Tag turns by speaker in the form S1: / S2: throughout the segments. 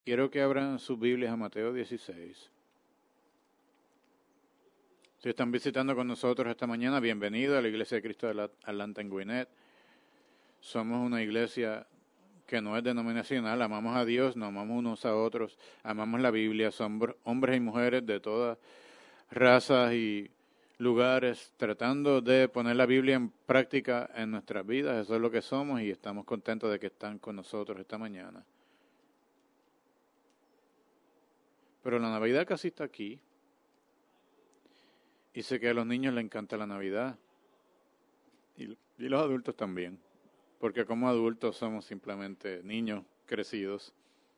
S1: Quiero que abran sus Biblias a Mateo 16. Si están visitando con nosotros esta mañana, bienvenido a la Iglesia de Cristo de Atlanta en Gwinnett. Somos una iglesia que no es denominacional, amamos a Dios, nos amamos unos a otros, amamos la Biblia, somos hombres y mujeres de todas razas y lugares, tratando de poner la Biblia en práctica en nuestras vidas. Eso es lo que somos y estamos contentos de que están con nosotros esta mañana. Pero la Navidad casi está aquí. Y sé que a los niños les encanta la Navidad. Y los adultos también. Porque como adultos somos simplemente niños crecidos.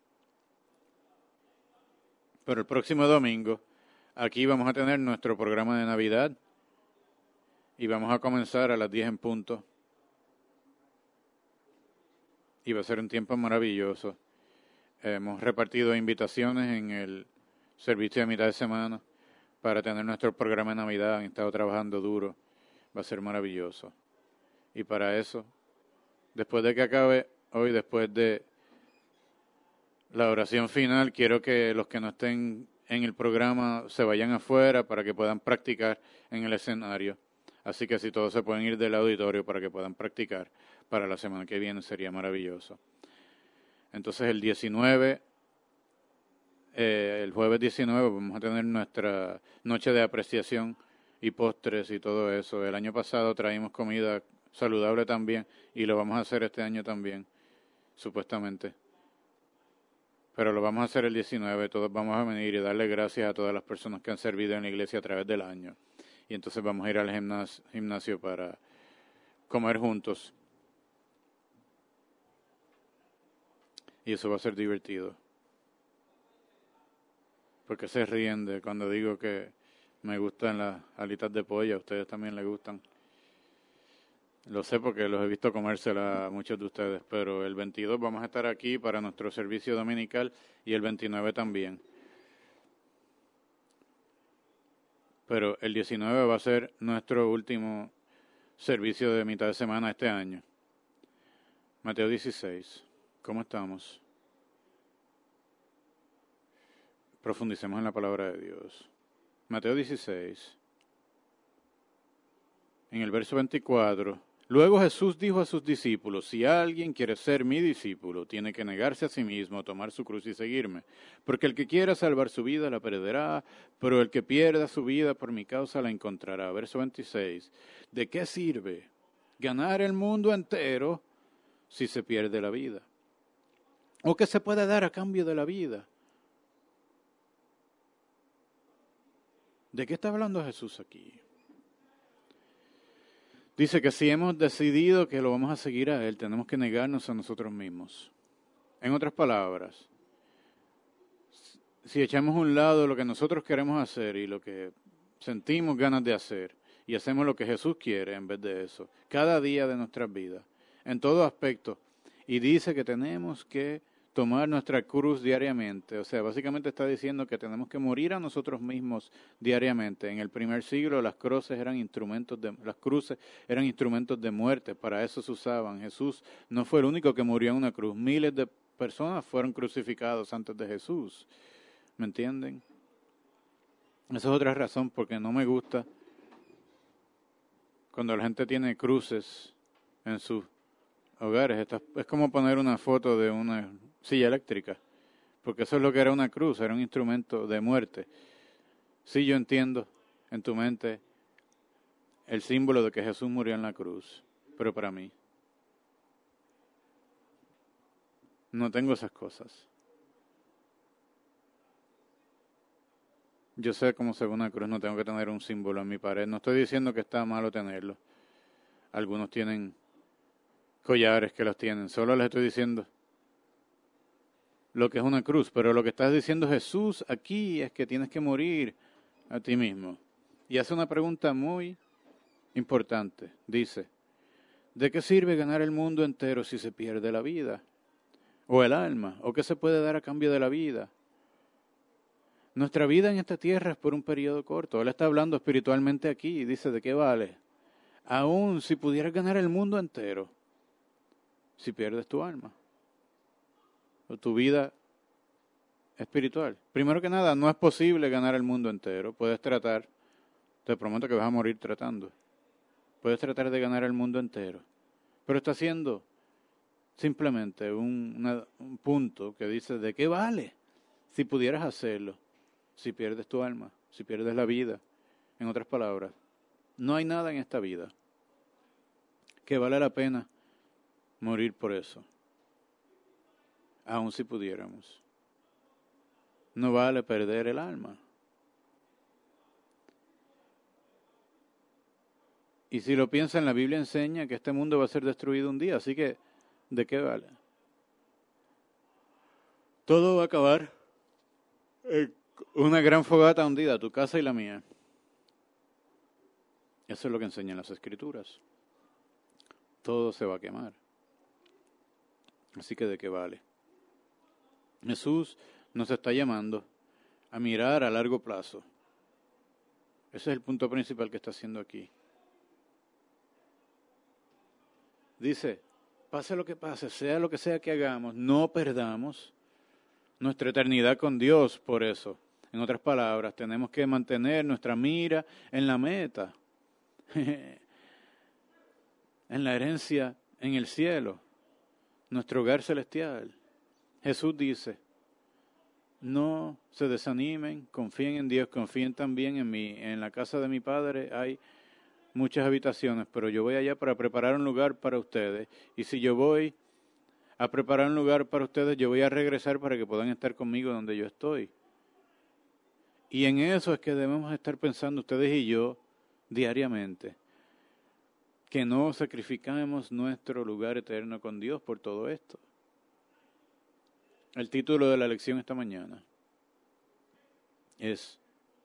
S1: Pero el próximo domingo, aquí vamos a tener nuestro programa de Navidad. Y vamos a comenzar a las 10 en punto. Y va a ser un tiempo maravilloso. Hemos repartido invitaciones en el servicio de mitad de semana para tener nuestro programa de Navidad. Han estado trabajando duro. Va a ser maravilloso. Y para eso, después de que acabe hoy, después de la oración final, quiero que los que no estén en el programa se vayan afuera para que puedan practicar en el escenario. Así que si todos se pueden ir del auditorio para que puedan practicar para la semana que viene, sería maravilloso. Entonces el 19, el jueves 19, vamos a tener nuestra noche de apreciación y postres y todo eso. El año pasado traímos comida saludable también y lo vamos a hacer este año también, supuestamente. Pero lo vamos a hacer el 19, todos vamos a venir y darle gracias a todas las personas que han servido en la iglesia a través del año. Y entonces vamos a ir al gimnasio para comer juntos. Y eso va a ser divertido. Porque se ríen de cuando digo que me gustan las alitas de pollo, a ustedes también les gustan. Lo sé porque los he visto comérsela a muchos de ustedes, pero el 22 vamos a estar aquí para nuestro servicio dominical y el 29 también. Pero el 19 va a ser nuestro último servicio de mitad de semana este año. Mateo 16. ¿Cómo estamos? Profundicemos en la palabra de Dios. Mateo 16. En el verso 24. Luego Jesús dijo a sus discípulos, si alguien quiere ser mi discípulo, tiene que negarse a sí mismo, tomar su cruz y seguirme. Porque el que quiera salvar su vida la perderá, pero el que pierda su vida por mi causa la encontrará. Verso 26. ¿De qué sirve ganar el mundo entero si se pierde la vida? ¿O qué se puede dar a cambio de la vida? ¿De qué está hablando Jesús aquí? Dice que si hemos decidido que lo vamos a seguir a Él, tenemos que negarnos a nosotros mismos. En otras palabras, si echamos a un lado lo que nosotros queremos hacer y lo que sentimos ganas de hacer, y hacemos lo que Jesús quiere en vez de eso, cada día de nuestras vidas, en todo aspecto, y dice que tenemos que tomar nuestra cruz diariamente. O sea, básicamente está diciendo que tenemos que morir a nosotros mismos diariamente. En el primer siglo las cruces eran instrumentos de muerte, para eso se usaban. Jesús no fue el único que murió en una cruz. Miles de personas fueron crucificados antes de Jesús. ¿Me entienden? Esa es otra razón porque no me gusta cuando la gente tiene cruces en sus hogares. Es como poner una foto de una silla eléctrica, porque eso es lo que era una cruz, era un instrumento de muerte. Sí, yo entiendo en tu mente el símbolo de que Jesús murió en la cruz, pero para mí no tengo esas cosas. Yo sé cómo se ve una cruz, no tengo que tener un símbolo en mi pared. No estoy diciendo que está malo tenerlo. Algunos tienen collares que los tienen, solo les estoy diciendo lo que es una cruz, pero lo que está diciendo Jesús aquí es que tienes que morir a ti mismo. Y hace una pregunta muy importante. Dice, ¿de qué sirve ganar el mundo entero si se pierde la vida? ¿O el alma? ¿O qué se puede dar a cambio de la vida? Nuestra vida en esta tierra es por un periodo corto. Él está hablando espiritualmente aquí y dice, ¿de qué vale? Aún si pudieras ganar el mundo entero, si pierdes tu alma. O tu vida espiritual. Primero que nada, no es posible ganar el mundo entero. Puedes tratar, te prometo que vas a morir tratando. Puedes tratar de ganar el mundo entero. Pero está haciendo simplemente un punto que dice, ¿de qué vale si pudieras hacerlo? Si pierdes tu alma, si pierdes la vida. En otras palabras, no hay nada en esta vida que vale la pena morir por eso. Aun si pudiéramos. No vale perder el alma. Y si lo piensan, la Biblia enseña que este mundo va a ser destruido un día, así que, ¿de qué vale? Todo va a acabar en una gran fogata hundida, tu casa y la mía. Eso es lo que enseñan las Escrituras. Todo se va a quemar. Así que, ¿de qué vale? Jesús nos está llamando a mirar a largo plazo. Ese es el punto principal que está haciendo aquí. Dice, pase lo que pase, sea lo que sea que hagamos, no perdamos nuestra eternidad con Dios por eso. En otras palabras, tenemos que mantener nuestra mira en la meta, en la herencia en el cielo, nuestro hogar celestial. Jesús dice, no se desanimen, confíen en Dios, confíen también en mí. En la casa de mi Padre hay muchas habitaciones, pero yo voy allá para preparar un lugar para ustedes. Y si yo voy a preparar un lugar para ustedes, yo voy a regresar para que puedan estar conmigo donde yo estoy. Y en eso es que debemos estar pensando ustedes y yo diariamente, que no sacrificamos nuestro lugar eterno con Dios por todo esto. El título de la lección esta mañana es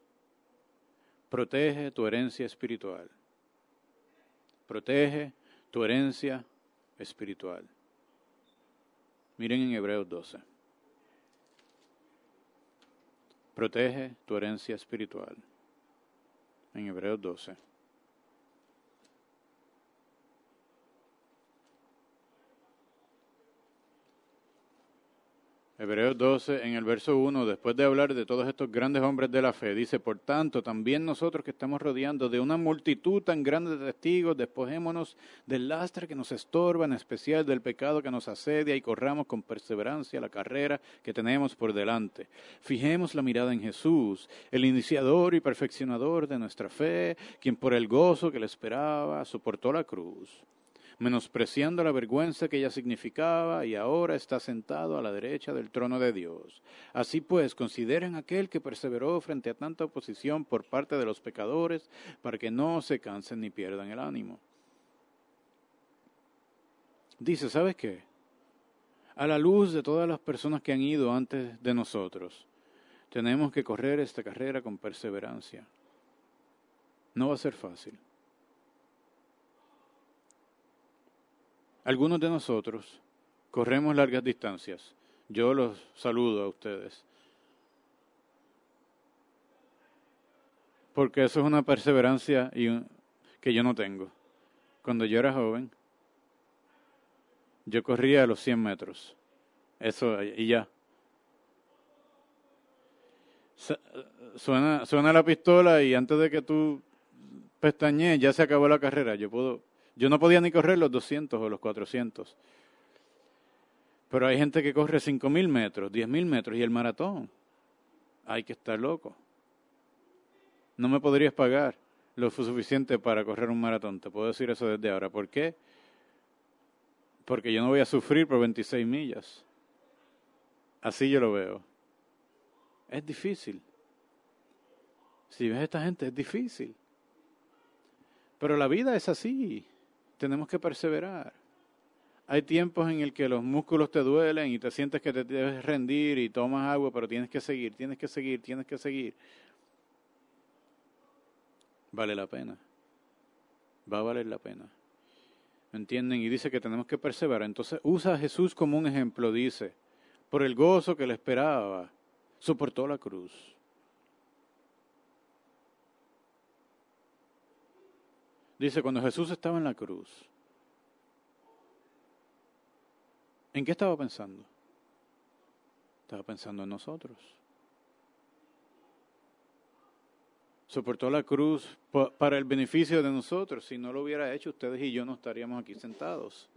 S1: Protege tu herencia espiritual. Protege tu herencia espiritual. Miren en Hebreos 12. Protege tu herencia espiritual. En Hebreos 12. Hebreos 12, en el verso 1, después de hablar de todos estos grandes hombres de la fe, dice, por tanto, también nosotros que estamos rodeando de una multitud tan grande de testigos, despojémonos del lastre que nos estorba, en especial del pecado que nos asedia, y corramos con perseverancia la carrera que tenemos por delante. Fijemos la mirada en Jesús, el iniciador y perfeccionador de nuestra fe, quien por el gozo que le esperaba soportó la cruz, menospreciando la vergüenza que ella significaba, y ahora está sentado a la derecha del trono de Dios. Así pues, consideren aquel que perseveró frente a tanta oposición por parte de los pecadores, para que no se cansen ni pierdan el ánimo. Dice, ¿sabes qué? A la luz de todas las personas que han ido antes de nosotros, tenemos que correr esta carrera con perseverancia. No va a ser fácil. Algunos de nosotros corremos largas distancias. Yo los saludo a ustedes. Porque eso es una perseverancia que yo no tengo. Cuando yo era joven, yo corría a los 100 metros. Eso, y ya. Suena la pistola y antes de que tú pestañees ya se acabó la carrera. Yo no podía ni correr los 200 o los 400. Pero hay gente que corre 5.000 metros, 10.000 metros y el maratón. Hay que estar loco. No me podrías pagar lo suficiente para correr un maratón. Te puedo decir eso desde ahora. ¿Por qué? Porque yo no voy a sufrir por 26 millas. Así yo lo veo. Es difícil. Si ves a esta gente, es difícil. Pero la vida es así. Tenemos que perseverar. Hay tiempos en el que los músculos te duelen y te sientes que te debes rendir y tomas agua, pero tienes que seguir, tienes que seguir, tienes que seguir. Vale la pena. Va a valer la pena. ¿Me entienden? Y dice que tenemos que perseverar. Entonces usa a Jesús como un ejemplo. Dice, por el gozo que le esperaba, soportó la cruz. Dice, cuando Jesús estaba en la cruz, ¿en qué estaba pensando? Estaba pensando en nosotros. Soportó la cruz para el beneficio de nosotros. Si no lo hubiera hecho, ustedes y yo no estaríamos aquí sentados.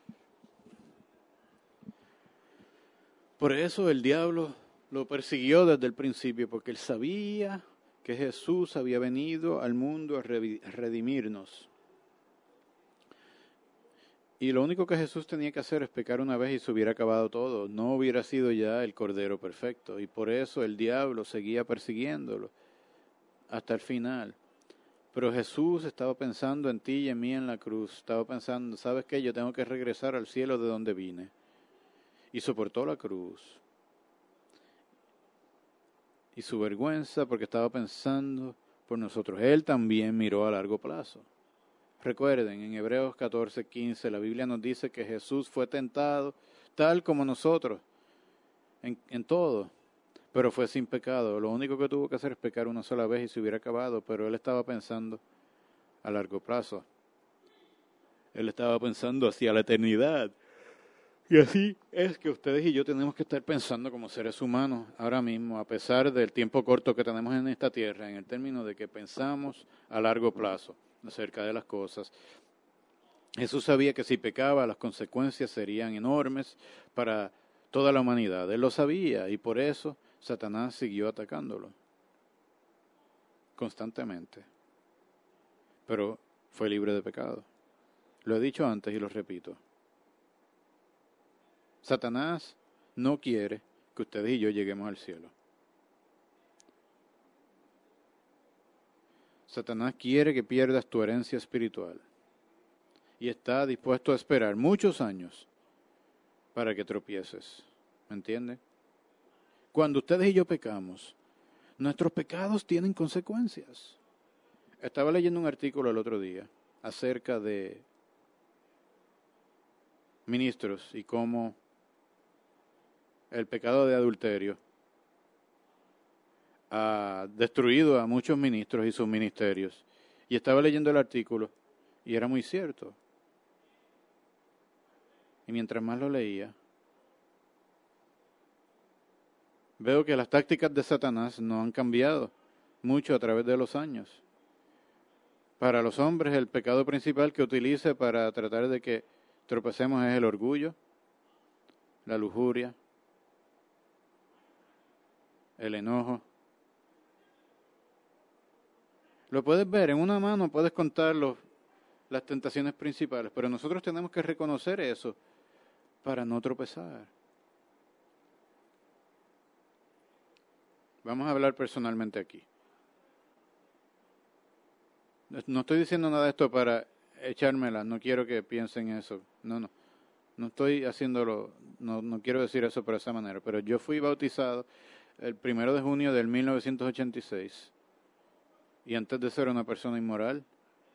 S1: Por eso el diablo lo persiguió desde el principio, porque él sabía que Jesús había venido al mundo a redimirnos. Y lo único que Jesús tenía que hacer es pecar una vez y se hubiera acabado todo. No hubiera sido ya el Cordero perfecto. Y por eso el diablo seguía persiguiéndolo hasta el final. Pero Jesús estaba pensando en ti y en mí en la cruz. Estaba pensando, ¿sabes qué? Yo tengo que regresar al cielo de donde vine. Y soportó la cruz. Y su vergüenza porque estaba pensando por nosotros. Él también miró a largo plazo. Recuerden, en Hebreos 14:15 la Biblia nos dice que Jesús fue tentado tal como nosotros, en todo, pero fue sin pecado. Lo único que tuvo que hacer es pecar una sola vez y se hubiera acabado, pero él estaba pensando a largo plazo. Él estaba pensando hacia la eternidad. Y así es que ustedes y yo tenemos que estar pensando como seres humanos ahora mismo, a pesar del tiempo corto que tenemos en esta tierra, en el término de que pensamos a largo plazo acerca de las cosas. Jesús sabía que si pecaba, las consecuencias serían enormes para toda la humanidad. Él lo sabía y por eso Satanás siguió atacándolo constantemente. Pero fue libre de pecado. Lo he dicho antes y lo repito. Satanás no quiere que ustedes y yo lleguemos al cielo. Satanás quiere que pierdas tu herencia espiritual y está dispuesto a esperar muchos años para que tropieces. ¿Me entiende? Cuando ustedes y yo pecamos, nuestros pecados tienen consecuencias. Estaba leyendo un artículo el otro día acerca de ministros y cómo el pecado de adulterio ha destruido a muchos ministros y sus ministerios. Y estaba leyendo el artículo y era muy cierto. Y mientras más lo leía, veo que las tácticas de Satanás no han cambiado mucho a través de los años. Para los hombres, el pecado principal que utiliza para tratar de que tropecemos es el orgullo, la lujuria, el enojo. Lo puedes ver, en una mano puedes contar las tentaciones principales, pero nosotros tenemos que reconocer eso para no tropezar. Vamos a hablar personalmente aquí. No estoy diciendo nada de esto para echármela, no quiero que piensen eso. No estoy haciéndolo, no quiero decir eso por esa manera, pero yo fui bautizado el 1 de junio del 1986 y antes de ser una persona inmoral,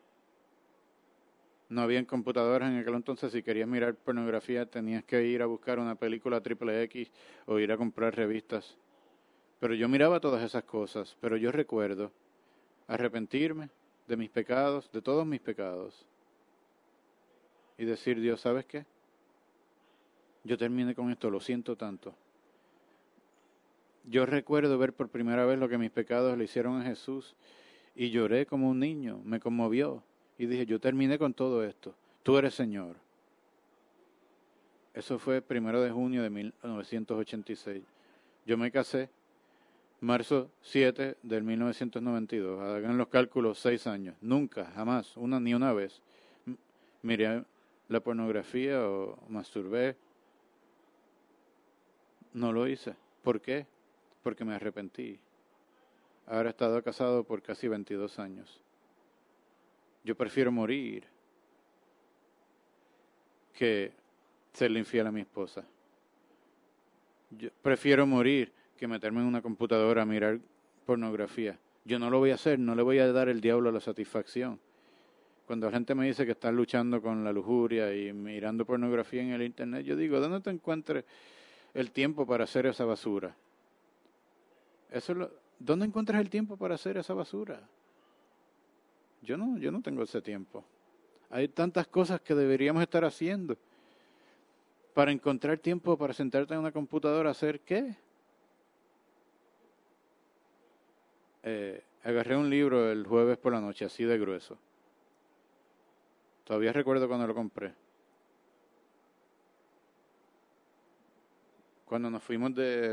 S1: no habían computadoras en aquel entonces. Si querías mirar pornografía tenías que ir a buscar una película XXX o ir a comprar revistas. Pero yo miraba todas esas cosas, pero yo recuerdo arrepentirme de mis pecados, de todos mis pecados, y decir, Dios, ¿sabes qué? Yo terminé con esto, lo siento tanto. Yo recuerdo ver por primera vez lo que mis pecados le hicieron a Jesús y lloré como un niño, me conmovió y dije, yo terminé con todo esto, tú eres Señor. Eso fue 1 de junio de 1986. Yo me casé marzo 7 del 1992. Hagan los cálculos, 6 años. Nunca, jamás, ni una vez miré la pornografía o masturbé. No lo hice. ¿Por qué? Porque me arrepentí. Ahora he estado casado por casi 22 años. Yo prefiero morir que serle infiel a mi esposa. Yo prefiero morir que meterme en una computadora a mirar pornografía. Yo no lo voy a hacer, no le voy a dar al diablo la satisfacción. Cuando la gente me dice que están luchando con la lujuria y mirando pornografía en el internet, yo digo, ¿dónde te encuentres el tiempo para hacer esa basura? ¿Dónde encuentras el tiempo para hacer esa basura? Yo no tengo ese tiempo. Hay tantas cosas que deberíamos estar haciendo para encontrar tiempo para sentarte en una computadora a hacer ¿qué? agarré un libro el jueves por la noche, así de grueso. Todavía recuerdo cuando lo compré. Cuando nos fuimos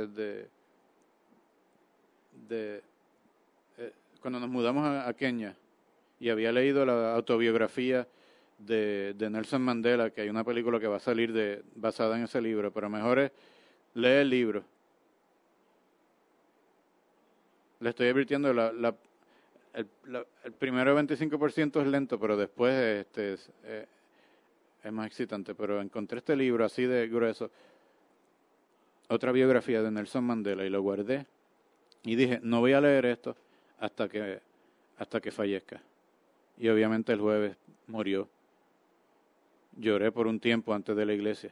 S1: cuando nos mudamos a Kenia, y había leído la autobiografía de Nelson Mandela, que hay una película que va a salir basada en ese libro, pero mejor es leer el libro. Le estoy advirtiendo, el primero 25% es lento, pero después es más excitante. Pero encontré este libro así de grueso, otra biografía de Nelson Mandela, y lo guardé. Y dije, no voy a leer esto hasta que fallezca. Y obviamente el jueves murió. Lloré por un tiempo antes de la iglesia.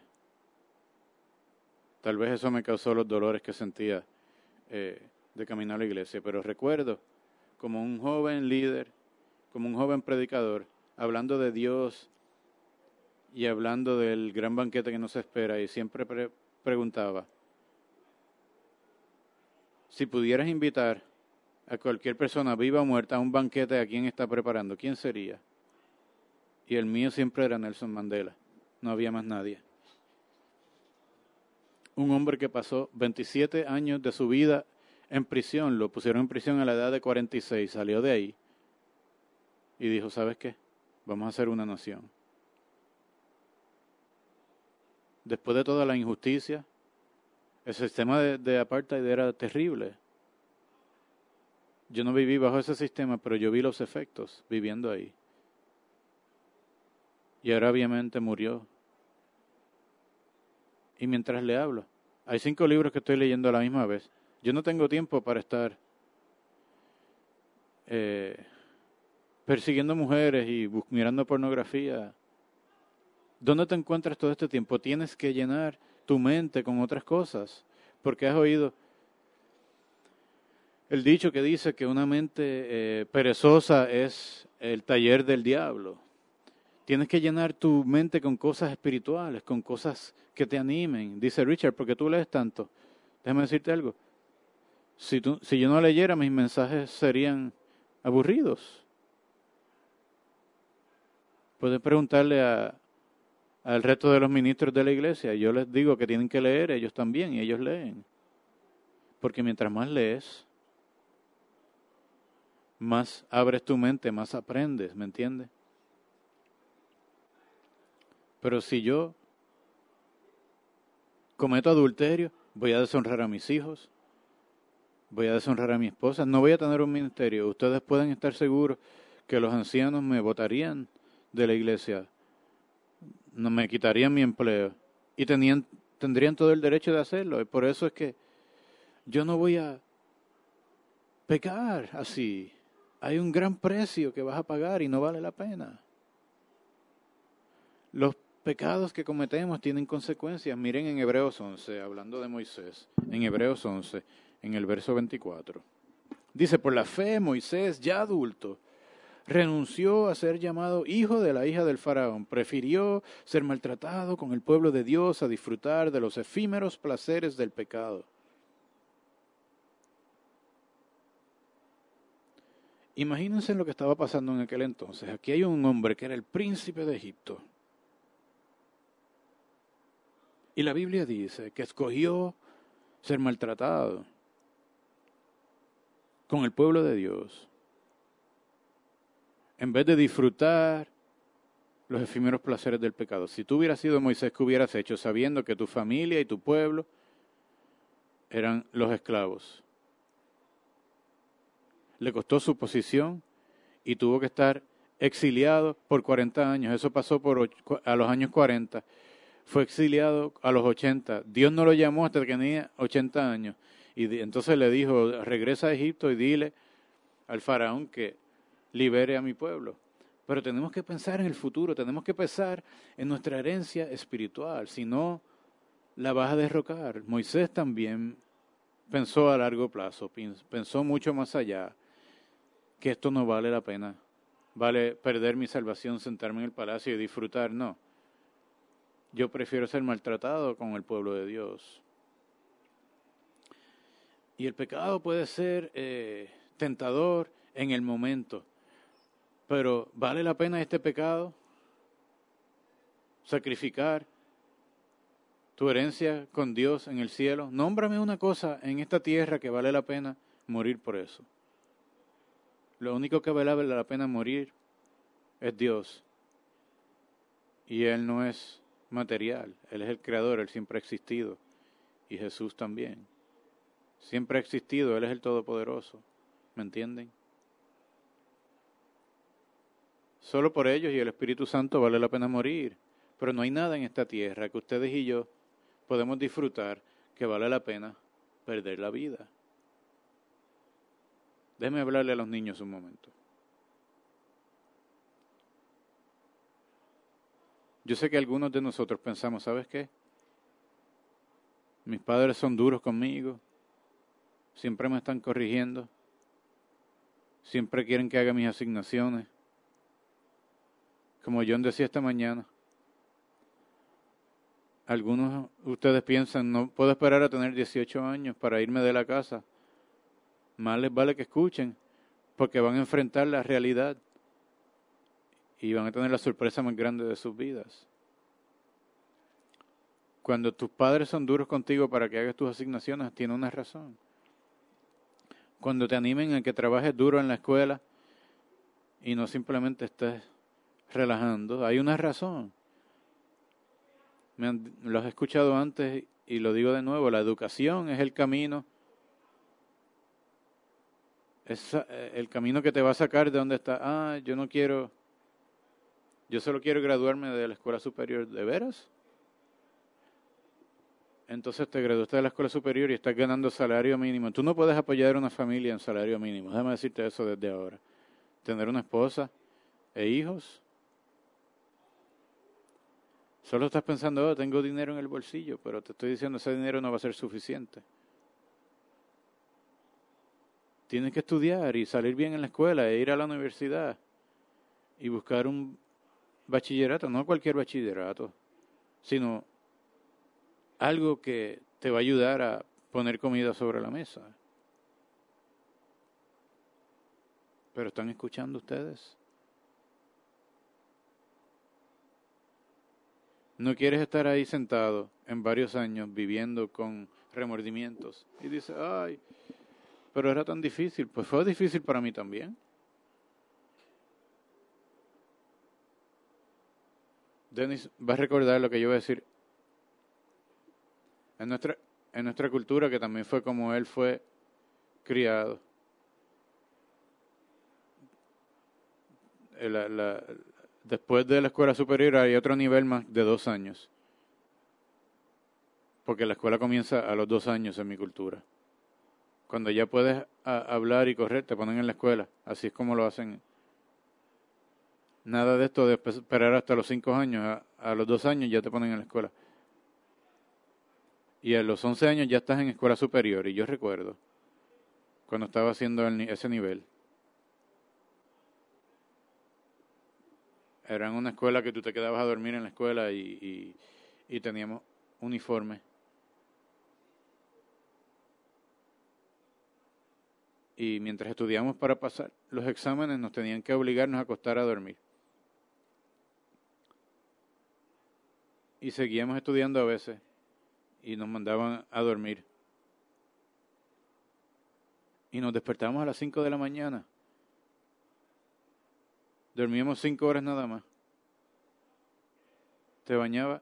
S1: Tal vez eso me causó los dolores que sentía de caminar a la iglesia. Pero recuerdo como un joven líder, como un joven predicador, hablando de Dios y hablando del gran banquete que nos espera. Y siempre preguntaba, si pudieras invitar a cualquier persona viva o muerta a un banquete, ¿a quién está preparando? ¿Quién sería? Y el mío siempre era Nelson Mandela. No había más nadie. Un hombre que pasó 27 años de su vida en prisión. Lo pusieron en prisión a la edad de 46. Salió de ahí y dijo, ¿sabes qué? Vamos a hacer una nación. Después de toda la injusticia, el sistema de apartheid era terrible. Yo no viví bajo ese sistema, pero yo vi los efectos viviendo ahí. Y ahora obviamente murió. Y mientras le hablo, hay 5 libros que estoy leyendo a la misma vez. Yo no tengo tiempo para estar persiguiendo mujeres y mirando pornografía. ¿Dónde te encuentras todo este tiempo? Tienes que llenar tu mente con otras cosas, porque has oído el dicho que dice que una mente perezosa es el taller del diablo. Tienes que llenar tu mente con cosas espirituales, con cosas que te animen. Dice Richard, ¿por qué tú lees tanto? Déjame decirte algo. Si yo no leyera, mis mensajes serían aburridos. Puedes preguntarle al resto de los ministros de la iglesia. Yo les digo que tienen que leer, ellos también, y ellos leen. Porque mientras más lees, más abres tu mente, más aprendes, ¿me entiendes? Pero si yo cometo adulterio, voy a deshonrar a mis hijos, voy a deshonrar a mi esposa, no voy a tener un ministerio. Ustedes pueden estar seguros que los ancianos me botarían de la iglesia, no me quitarían mi empleo y tendrían todo el derecho de hacerlo. Y por eso es que yo no voy a pecar así. Hay un gran precio que vas a pagar y no vale la pena. Los pecados que cometemos tienen consecuencias. Miren en Hebreos 11, hablando de Moisés, en Hebreos 11, en el verso 24. Dice, por la fe Moisés, ya adulto, renunció a ser llamado hijo de la hija del faraón. Prefirió ser maltratado con el pueblo de Dios a disfrutar de los efímeros placeres del pecado. Imagínense lo que estaba pasando en aquel entonces. Aquí hay un hombre que era el príncipe de Egipto. Y la Biblia dice que escogió ser maltratado con el pueblo de Dios, en vez de disfrutar los efímeros placeres del pecado. Si tú hubieras sido Moisés, ¿qué hubieras hecho sabiendo que tu familia y tu pueblo eran los esclavos? Le costó su posición y tuvo que estar exiliado por 40 años. Eso pasó a los años 40. Fue exiliado a los 80. Dios no lo llamó hasta que tenía 80 años. Y entonces le dijo, regresa a Egipto y dile al faraón que libere a mi pueblo. Pero tenemos que pensar en el futuro, tenemos que pensar en nuestra herencia espiritual, si no la vas a derrocar. Moisés también pensó a largo plazo, pensó mucho más allá, que esto no vale la pena. Vale perder mi salvación, sentarme en el palacio y disfrutar, no. Yo prefiero ser maltratado con el pueblo de Dios. Y el pecado puede ser tentador en el momento. Pero ¿vale la pena este pecado? Sacrificar tu herencia con Dios en el cielo. Nómbrame una cosa en esta tierra que vale la pena morir por eso. Lo único que vale la pena morir es Dios. Y Él no es material. Él es el creador, Él siempre ha existido. Y Jesús también. Siempre ha existido, Él es el Todopoderoso. ¿Me entienden? Solo por ellos y el Espíritu Santo vale la pena morir. Pero no hay nada en esta tierra que ustedes y yo podemos disfrutar que vale la pena perder la vida. Déjenme hablarle a los niños un momento. Yo sé que algunos de nosotros pensamos, ¿sabes qué? Mis padres son duros conmigo, siempre me están corrigiendo, siempre quieren que haga mis asignaciones. Como John decía esta mañana, algunos de ustedes piensan, no puedo esperar a tener 18 años para irme de la casa. Más les vale que escuchen, porque van a enfrentar la realidad y van a tener la sorpresa más grande de sus vidas. Cuando tus padres son duros contigo para que hagas tus asignaciones, tiene una razón. Cuando te animen a que trabajes duro en la escuela y no simplemente estés relajando, hay una razón. Lo has escuchado antes y lo digo de nuevo, la educación es el camino. Es el camino que te va a sacar de donde estás. Yo solo quiero graduarme de la escuela superior. ¿De veras? Entonces te graduaste de la escuela superior y estás ganando salario mínimo. Tú no puedes apoyar a una familia en salario mínimo. Déjame decirte eso desde ahora. Tener una esposa e hijos. Solo estás pensando, oh, tengo dinero en el bolsillo, pero te estoy diciendo, ese dinero no va a ser suficiente. Tienes que estudiar y salir bien en la escuela e ir a la universidad y buscar un bachillerato, no cualquier bachillerato, sino algo que te va a ayudar a poner comida sobre la mesa. ¿Pero están escuchando ustedes? No quieres estar ahí sentado en varios años viviendo con remordimientos y dices, ay, pero era tan difícil. Pues fue difícil para mí también. Dennis va a recordar lo que yo voy a decir. En nuestra cultura, que también fue como él fue criado. Después de la escuela superior hay otro nivel más de 2 años. Porque la escuela comienza a los 2 años en mi cultura. Cuando ya puedes hablar y correr, te ponen en la escuela. Así es como lo hacen. Nada de esto de esperar hasta los 5 años. A los 2 años ya te ponen en la escuela. Y a los 11 años ya estás en escuela superior. Y yo recuerdo cuando estaba haciendo ese nivel. Era en una escuela que tú te quedabas a dormir en la escuela y teníamos uniforme. Y mientras estudiamos para pasar los exámenes nos tenían que obligarnos a acostar a dormir. Y seguíamos estudiando a veces y nos mandaban a dormir. Y nos despertábamos a las 5 de la mañana. Dormíamos 5 horas nada más. Te bañaba.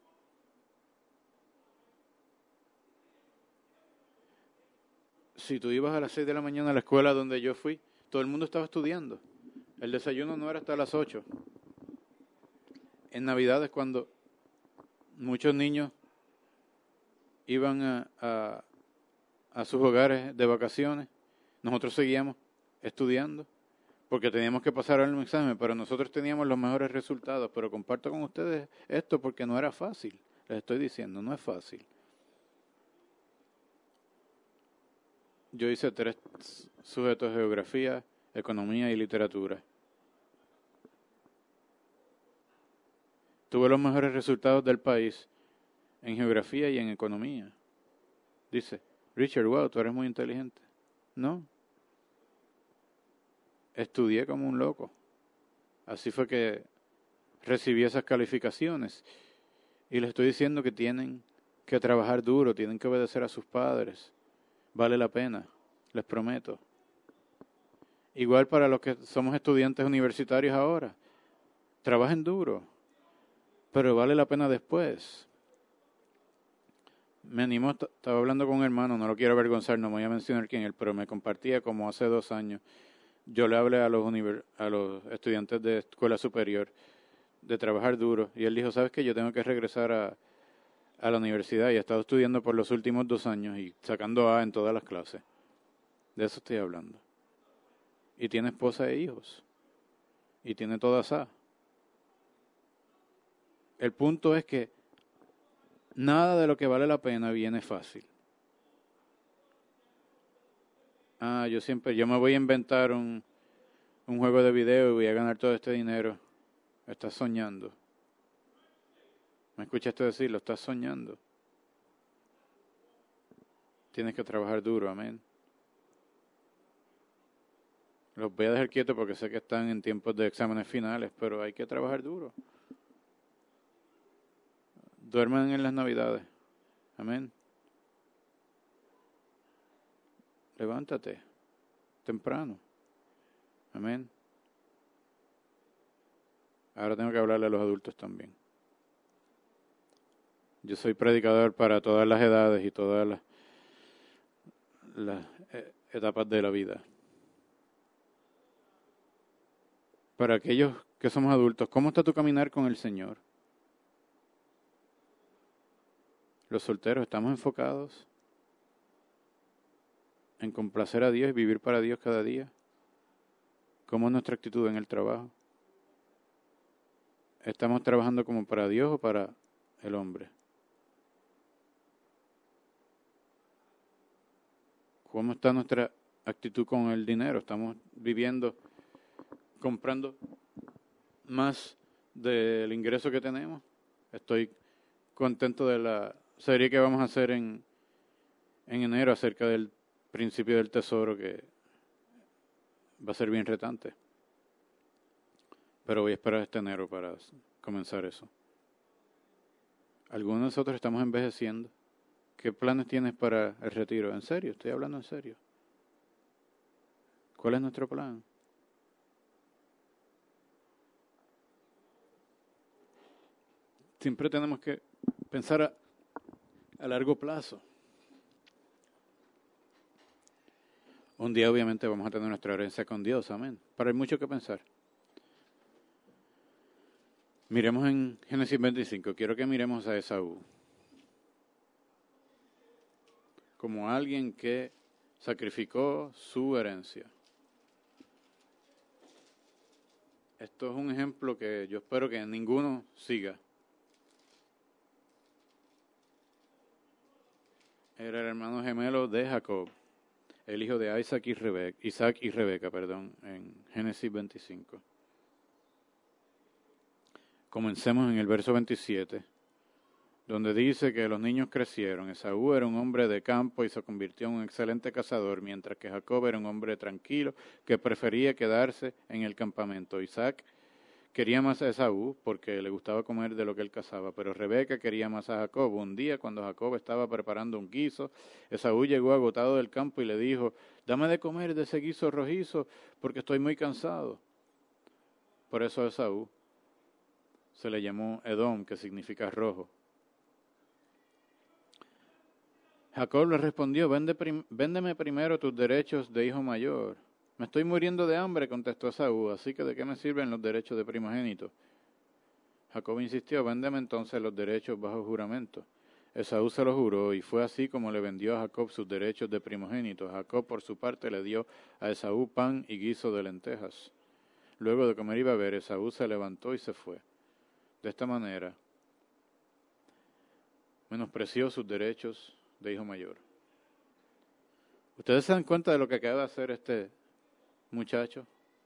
S1: Si tú ibas a las 6 de la mañana a la escuela donde yo fui, todo el mundo estaba estudiando. El desayuno no era hasta las 8. En Navidades, cuando muchos niños iban a sus hogares de vacaciones, nosotros seguíamos estudiando porque teníamos que pasar un examen, pero nosotros teníamos los mejores resultados. Pero comparto con ustedes esto porque no era fácil. Les estoy diciendo, no es fácil. Yo hice 3 sujetos de geografía, economía y literatura. Tuve los mejores resultados del país en geografía y en economía. Dice, Richard, wow, tú eres muy inteligente. No. estudié como un loco. Así fue que recibí esas calificaciones. Y les estoy diciendo que tienen que trabajar duro, tienen que obedecer a sus padres. Vale la pena, les prometo. Igual para los que somos estudiantes universitarios ahora. Trabajen duro, pero vale la pena después. Me animó, estaba hablando con un hermano, no lo quiero avergonzar, no me voy a mencionar quién es, pero me compartía como hace 2 años. Yo le hablé a los estudiantes de escuela superior de trabajar duro y él dijo, ¿sabes qué? Yo tengo que regresar a la universidad y he estado estudiando por los últimos 2 años y sacando A en todas las clases. De eso estoy hablando. Y tiene esposa e hijos. Y tiene todas A. El punto es que nada de lo que vale la pena viene fácil. Yo me voy a inventar un juego de video y voy a ganar todo este dinero. Estás soñando. ¿Me escuchaste decirlo? Estás soñando. Tienes que trabajar duro, amén. Los voy a dejar quietos porque sé que están en tiempos de exámenes finales, pero hay que trabajar duro. Duerman en las Navidades. Amén. Levántate temprano. Amén. Ahora tengo que hablarle a los adultos también. Yo soy predicador para todas las edades y todas las etapas de la vida. Para aquellos que somos adultos, ¿cómo está tu caminar con el Señor? Los solteros, ¿estamos enfocados en complacer a Dios y vivir para Dios cada día? ¿Cómo es nuestra actitud en el trabajo? ¿Estamos trabajando como para Dios o para el hombre? ¿Cómo está nuestra actitud con el dinero? ¿Estamos viviendo, comprando más del ingreso que tenemos? Estoy contento de la serie que vamos a hacer en enero acerca del principio del tesoro, que va a ser bien retante. Pero voy a esperar este enero para comenzar eso. Algunos de nosotros estamos envejeciendo. ¿Qué planes tienes para el retiro? ¿En serio? Estoy hablando en serio. ¿Cuál es nuestro plan? Siempre tenemos que pensar a largo plazo. Un día obviamente vamos a tener nuestra herencia con Dios, amén. Pero hay mucho que pensar. Miremos en Génesis 25. Quiero que miremos a Esaú como alguien que sacrificó su herencia. Esto es un ejemplo que yo espero que ninguno siga. Era el hermano gemelo de Jacob, el hijo de Isaac y Rebeca, en Génesis 25. Comencemos en el verso 27, donde dice que los niños crecieron. Esaú era un hombre de campo y se convirtió en un excelente cazador, mientras que Jacob era un hombre tranquilo que prefería quedarse en el campamento. Isaac quería más a Esaú porque le gustaba comer de lo que él cazaba, pero Rebeca quería más a Jacob. Un día, cuando Jacob estaba preparando un guiso, Esaú llegó agotado del campo y le dijo, dame de comer de ese guiso rojizo porque estoy muy cansado. Por eso a Esaú se le llamó Edom, que significa rojo. Jacob le respondió, véndeme primero tus derechos de hijo mayor. Me estoy muriendo de hambre, contestó Esaú, así que ¿de qué me sirven los derechos de primogénito? Jacob insistió, véndeme entonces los derechos bajo juramento. Esaú se lo juró y fue así como le vendió a Jacob sus derechos de primogénito. Jacob por su parte le dio a Esaú pan y guiso de lentejas. Luego de comer y beber, Esaú se levantó y se fue. De esta manera, menospreció sus derechos de hijo mayor. ¿Ustedes se dan cuenta de lo que acaba de hacer este muchacho?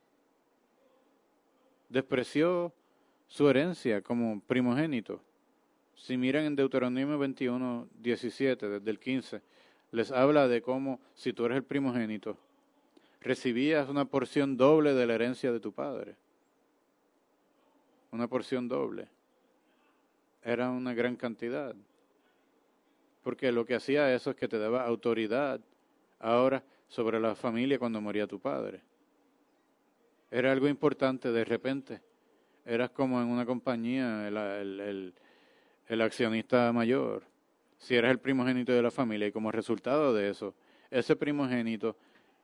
S1: Despreció su herencia como primogénito. Si miran en Deuteronomio 21, 17, desde el 15, les habla de cómo si tú eres el primogénito, recibías una porción doble de la herencia de tu padre. Una porción doble. Era una gran cantidad. Porque lo que hacía eso es que te daba autoridad ahora sobre la familia cuando moría tu padre. Era algo importante de repente. Eras como en una compañía, el accionista mayor. Si eras el primogénito de la familia y como resultado de eso, ese primogénito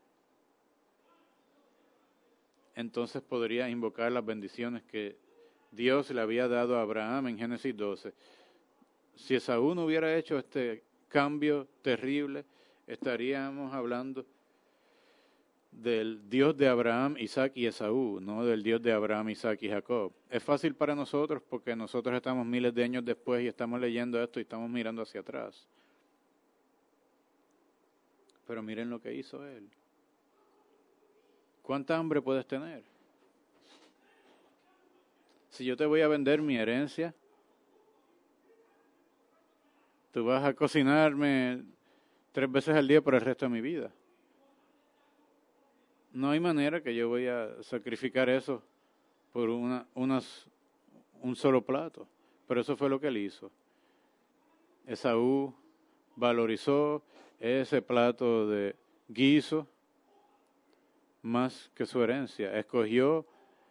S1: entonces podría invocar las bendiciones que Dios le había dado a Abraham en Génesis 12. Si Esaú no hubiera hecho este cambio terrible, estaríamos hablando del Dios de Abraham, Isaac y Esaú, no del Dios de Abraham, Isaac y Jacob. Es fácil para nosotros porque nosotros estamos miles de años después y estamos leyendo esto y estamos mirando hacia atrás. Pero miren lo que hizo él. ¿Cuánta hambre puedes tener? Si yo te voy a vender mi herencia, tú vas a cocinarme 3 veces al día por el resto de mi vida. No hay manera que yo voy a sacrificar eso por un solo plato. Pero eso fue lo que él hizo. Esaú valorizó ese plato de guiso más que su herencia. Escogió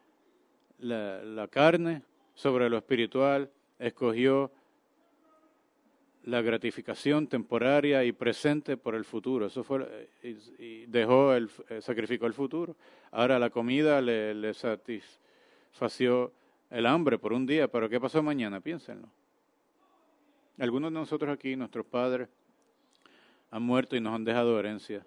S1: la carne sobre lo espiritual, escogió la gratificación temporaria y presente por el futuro. Eso fue, y sacrificó el futuro. Ahora la comida le satisfació el hambre por un día, pero ¿qué pasó mañana? Piénsenlo. Algunos de nosotros aquí, nuestros padres, han muerto y nos han dejado herencia.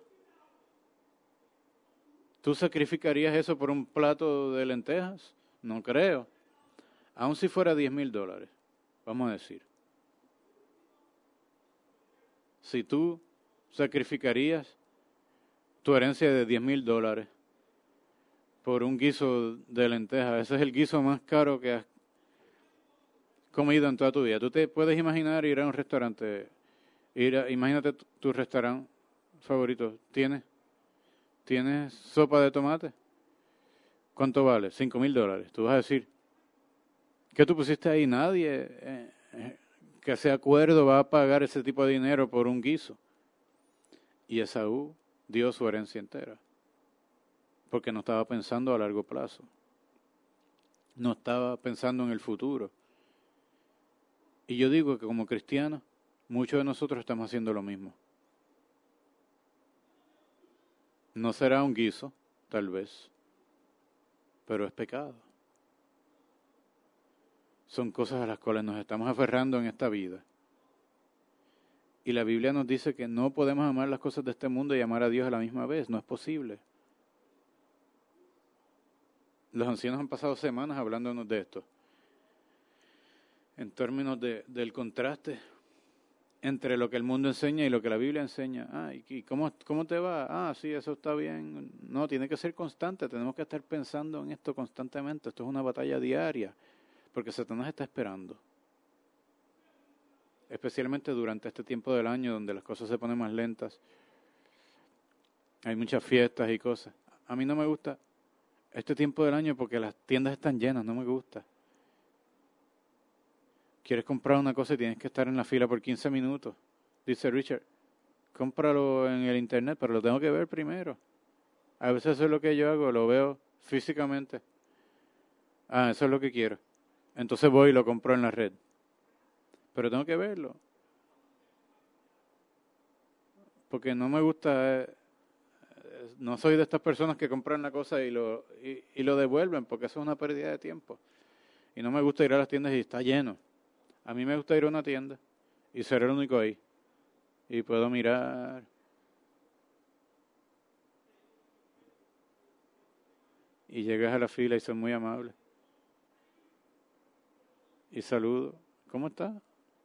S1: ¿Tú sacrificarías eso por un plato de lentejas? No creo. Aun si fuera $10,000, vamos a decir. Si tú sacrificarías tu herencia de $10,000 por un guiso de lentejas, ese es el guiso más caro que has comido en toda tu vida. Tú te puedes imaginar ir a un restaurante, imagínate tu restaurante favorito. ¿Tienes sopa de tomate? ¿Cuánto vale? $5,000. Tú vas a decir, ¿qué tú pusiste ahí? Nadie que sea acuerdo va a pagar ese tipo de dinero por un guiso. Y Esaú dio su herencia entera, porque no estaba pensando a largo plazo. No estaba pensando en el futuro. Y yo digo que como cristianos, muchos de nosotros estamos haciendo lo mismo. No será un guiso, tal vez, pero es pecado. Son cosas a las cuales nos estamos aferrando en esta vida. Y la Biblia nos dice que no podemos amar las cosas de este mundo y amar a Dios a la misma vez. No es posible. Los ancianos han pasado semanas hablándonos de esto. En términos del contraste entre lo que el mundo enseña y lo que la Biblia enseña. ¿Y cómo te va? Sí, eso está bien. No, tiene que ser constante. Tenemos que estar pensando en esto constantemente. Esto es una batalla diaria, porque Satanás está esperando. Especialmente durante este tiempo del año donde las cosas se ponen más lentas. Hay muchas fiestas y cosas. A mí no me gusta este tiempo del año porque las tiendas están llenas, no me gusta. Quieres comprar una cosa y tienes que estar en la fila por 15 minutos. Dice Richard, cómpralo en el internet, pero lo tengo que ver primero. A veces eso es lo que yo hago, lo veo físicamente. Eso es lo que quiero. Entonces voy y lo compro en la red. Pero tengo que verlo. Porque no me gusta, no soy de estas personas que compran la cosa y lo devuelven, porque eso es una pérdida de tiempo. Y no me gusta ir a las tiendas y está lleno. A mí me gusta ir a una tienda y ser el único ahí. Y puedo mirar. Y llegas a la fila y son muy amables. Y saludo. ¿Cómo está?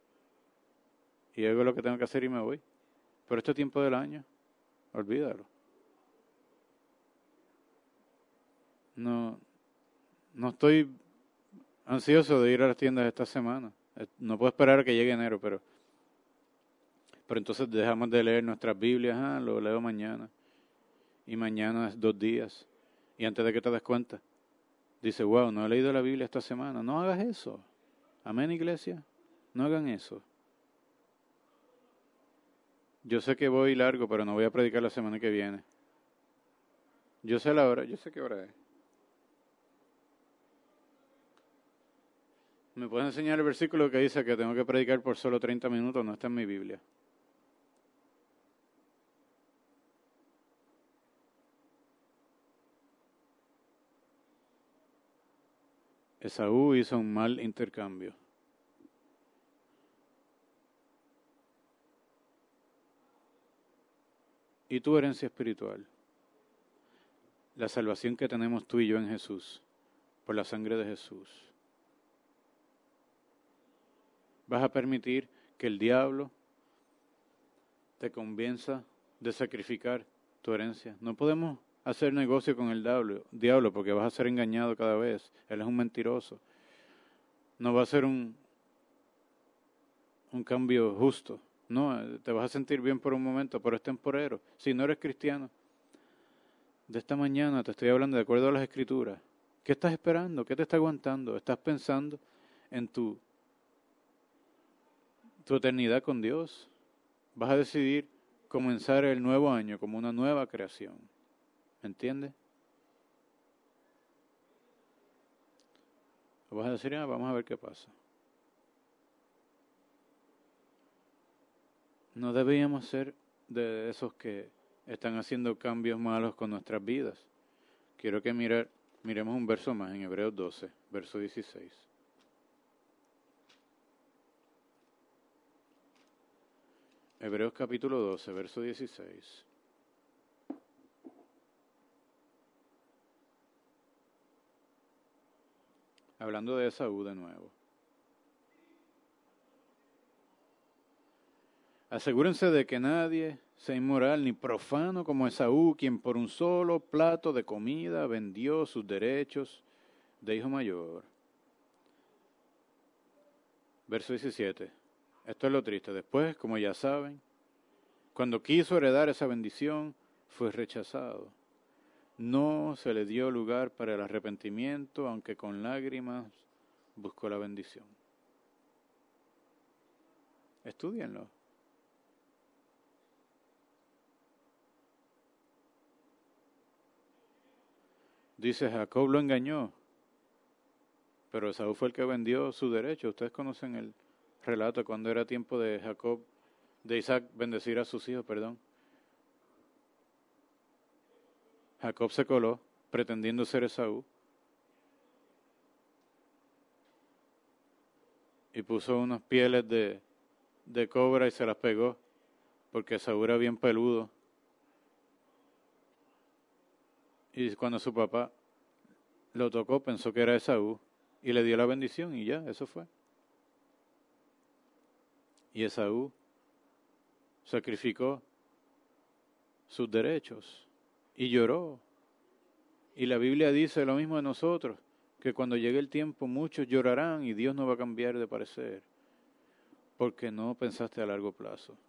S1: Y hago lo que tengo que hacer y me voy. Pero este tiempo del año, olvídalo. No estoy ansioso de ir a las tiendas esta semana. No puedo esperar a que llegue enero, pero entonces dejamos de leer nuestras Biblias, lo leo mañana. y mañana es 2 días. Y antes de que te des cuenta, dice, wow, no he leído la Biblia esta semana. No hagas eso. Amén, iglesia. No hagan eso. Yo sé que voy largo, pero no voy a predicar la semana que viene. Yo sé la hora, yo sé qué hora es. ¿Me puedes enseñar el versículo que dice que tengo que predicar por solo 30 minutos? No está en mi Biblia. Esaú hizo un mal intercambio. ¿Y tu herencia espiritual? La salvación que tenemos tú y yo en Jesús, por la sangre de Jesús. ¿Vas a permitir que el diablo te convenza de sacrificar tu herencia? No podemos hacer negocio con el diablo porque vas a ser engañado cada vez. Él es un mentiroso. No va a ser un cambio justo. No, te vas a sentir bien por un momento, pero es temporero. Si no eres cristiano, de esta mañana te estoy hablando de acuerdo a las Escrituras. ¿Qué estás esperando? ¿Qué te está aguantando? ¿Estás pensando en tu eternidad con Dios? Vas a decidir comenzar el nuevo año como una nueva creación. ¿Me entiendes? O vas a decir, vamos a ver qué pasa. No deberíamos ser de esos que están haciendo cambios malos con nuestras vidas. Quiero que miremos un verso más en Hebreos 12, verso 16. Hebreos capítulo 12, verso 16. Hablando de Esaú de nuevo. Asegúrense de que nadie sea inmoral ni profano como Esaú, quien por un solo plato de comida vendió sus derechos de hijo mayor. Verso 17. Esto es lo triste. Después, como ya saben, cuando quiso heredar esa bendición, fue rechazado. No se le dio lugar para el arrepentimiento, aunque con lágrimas buscó la bendición. Estúdienlo. Dice, Jacob lo engañó, pero Esaú fue el que vendió su derecho. Ustedes conocen el relato cuando era tiempo de Isaac bendecir a sus hijos, Jacob se coló pretendiendo ser Esaú y puso unas pieles de cobra y se las pegó porque Esaú era bien peludo. Y cuando su papá lo tocó, pensó que era Esaú y le dio la bendición y ya, eso fue. Y Esaú sacrificó sus derechos y lloró. Y la Biblia dice lo mismo de nosotros, que cuando llegue el tiempo muchos llorarán y Dios no va a cambiar de parecer, porque no pensaste a largo plazo.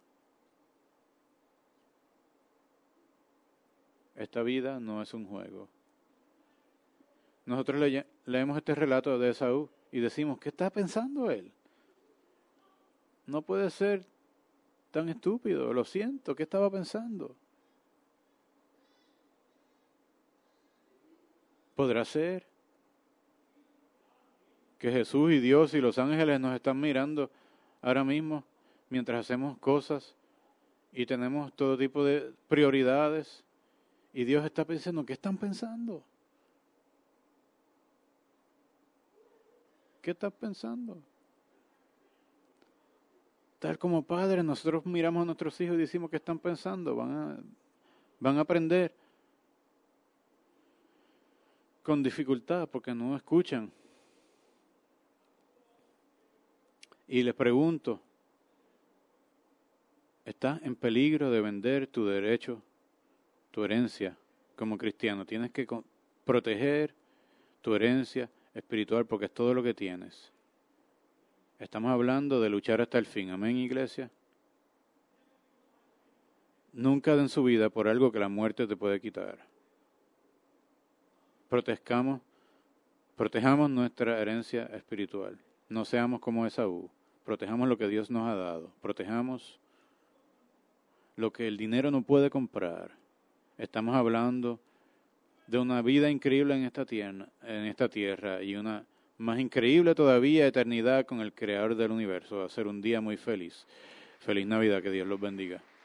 S1: Esta vida no es un juego. Nosotros leemos este relato de Esaú y decimos, ¿qué está pensando él? No puede ser tan estúpido, lo siento, ¿qué estaba pensando? ¿Podrá ser que Jesús y Dios y los ángeles nos están mirando ahora mismo mientras hacemos cosas y tenemos todo tipo de prioridades y Dios está pensando, ¿qué están pensando? ¿Qué estás pensando? Tal como padres, nosotros miramos a nuestros hijos y decimos, ¿qué están pensando? Van a aprender con dificultad porque no escuchan. Y les pregunto, ¿estás en peligro de vender tu derecho, tu herencia como cristiano? Tienes que proteger tu herencia espiritual porque es todo lo que tienes. Estamos hablando de luchar hasta el fin. Amén, iglesia. nunca den su vida por algo que la muerte te puede quitar. Protejamos nuestra herencia espiritual. No seamos como Esaú. Protejamos lo que Dios nos ha dado. Protejamos lo que el dinero no puede comprar. Estamos hablando de una vida increíble en esta tierra y una más increíble todavía eternidad con el Creador del universo. Va a ser un día muy feliz. Feliz Navidad, que Dios los bendiga.